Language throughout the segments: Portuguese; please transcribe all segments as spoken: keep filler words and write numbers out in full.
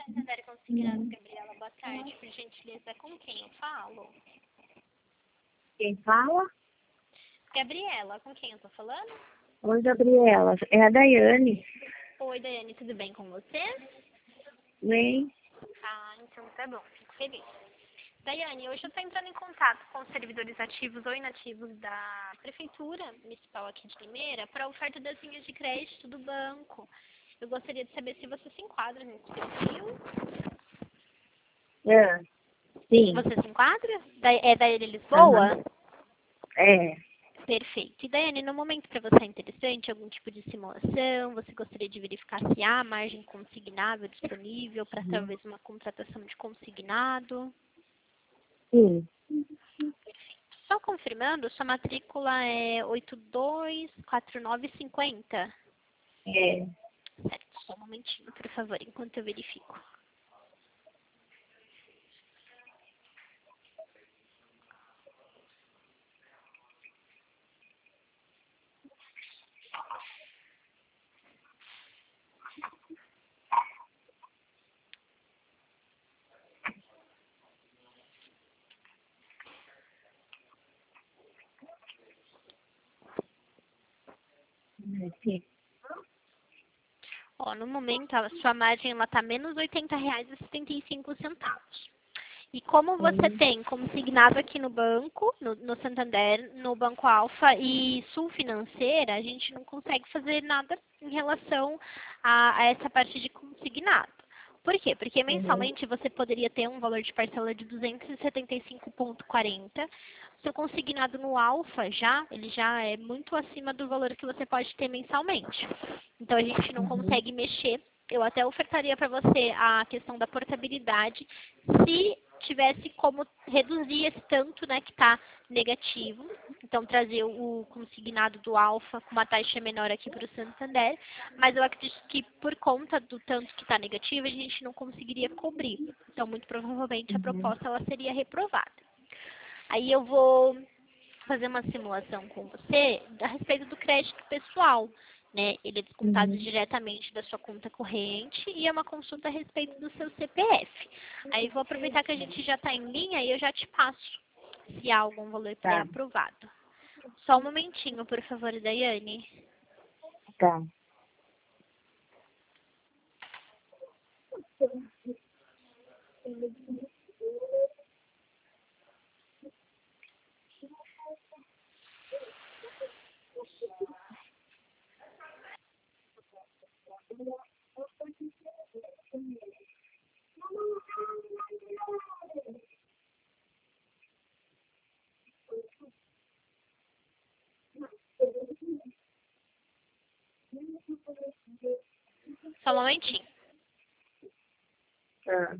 Santander Consignados, Gabriela, boa tarde. Por gentileza, com quem eu falo? Quem fala? Gabriela, com quem eu tô falando? Oi, Gabriela. É a Daiane. Oi, Daiane, tudo bem com você? Vem. Ah, então tá bom, fico feliz. Daiane, hoje eu estou entrando em contato com os servidores ativos ou inativos da Prefeitura Municipal aqui de Limeira para a oferta das linhas de crédito do banco. Eu gostaria de saber se você se enquadra nesse perfil. É. Sim. Você se enquadra? Da- É da Ilha Lisboa? Aham. É. Perfeito. E Daiane, no momento para você é interessante algum tipo de simulação? Você gostaria de verificar se há margem consignável disponível para talvez uma contratação de consignado? Sim. Só confirmando, sua matrícula é oito dois quatro nove cinco zero. É. Certo, só um momentinho, por favor, enquanto eu verifico. Sim. Ó, no momento, a sua margem está menos oitenta reais e setenta e cinco centavos. E como você Sim. tem consignado aqui no banco, no, no Santander, no Banco Alfa e Sul Financeira, a gente não consegue fazer nada em relação a, a essa parte de consignado. Por quê? Porque Uhum. mensalmente você poderia ter um valor de parcela de duzentos e setenta e cinco vírgula quarenta. Seu consignado no Alfa já, ele já é muito acima do valor que você pode ter mensalmente. Então a gente não Uhum. consegue mexer. Eu até ofertaria para você a questão da portabilidade, se tivesse como reduzir esse tanto, né, que está negativo. Então trazer o consignado do Alfa com uma taxa menor aqui para o Santander. Mas eu acredito que por conta do tanto que está negativo, a gente não conseguiria cobrir. Então muito provavelmente a Uhum. proposta ela seria reprovada. Aí eu vou fazer uma simulação com você a respeito do crédito pessoal, né? Ele é descontado Uhum. diretamente da sua conta corrente e é uma consulta a respeito do seu C P F. Aí vou aproveitar que a gente já está em linha e eu já te passo se há algum valor Tá. pré-aprovado. Só um momentinho, por favor, Daiane. Tá. Só um momentinho. Tá.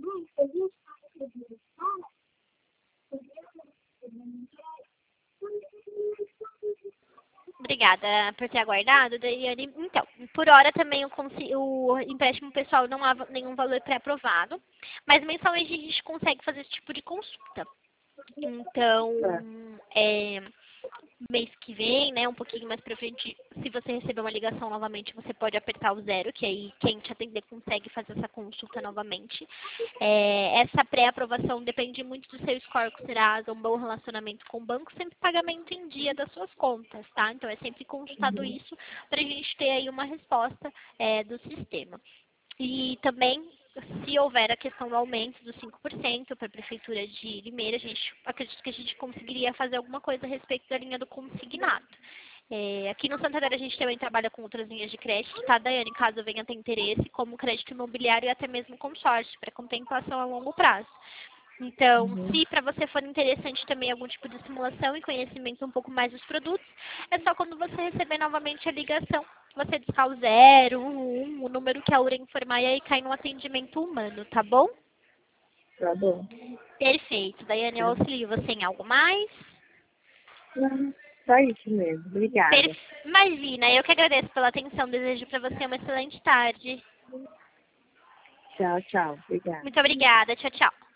Obrigada por ter aguardado, Daiane. Então, por hora também o, consi- o empréstimo pessoal não há va- nenhum valor pré-aprovado, mas mensalmente a gente consegue fazer esse tipo de consulta. Então, Tá. é, mês que vem, né, um pouquinho mais pra frente, se você receber uma ligação novamente, você pode apertar o zero, que aí quem te atender consegue fazer essa consulta novamente. É, essa pré-aprovação depende muito do seu score com o Serasa, um bom relacionamento com o banco, sempre pagamento em dia das suas contas, tá? Então é sempre consultado Uhum. isso para a gente ter aí uma resposta é, do sistema. E também, se houver a questão do aumento dos cinco por cento para a Prefeitura de Limeira, a gente acredito que a gente conseguiria fazer alguma coisa a respeito da linha do consignado. É, aqui no Santander a gente também trabalha com outras linhas de crédito, tá, Daiane? Caso venha ter interesse, como crédito imobiliário e até mesmo consórcio, para contemplação a longo prazo. Então, Uhum. se para você for interessante também algum tipo de simulação e conhecimento um pouco mais dos produtos, é só quando você receber novamente a ligação, você discar o zero, um, um, o número que a URA informar e aí cai no atendimento humano, tá bom? Tá bom. Perfeito. Daiane, eu Tá. auxilio você em algo mais? Não, só isso mesmo. Obrigada. Perfe... Imagina, eu que agradeço pela atenção. Desejo para você uma excelente tarde. Tchau, tchau. Obrigada. Muito obrigada. Tchau, tchau.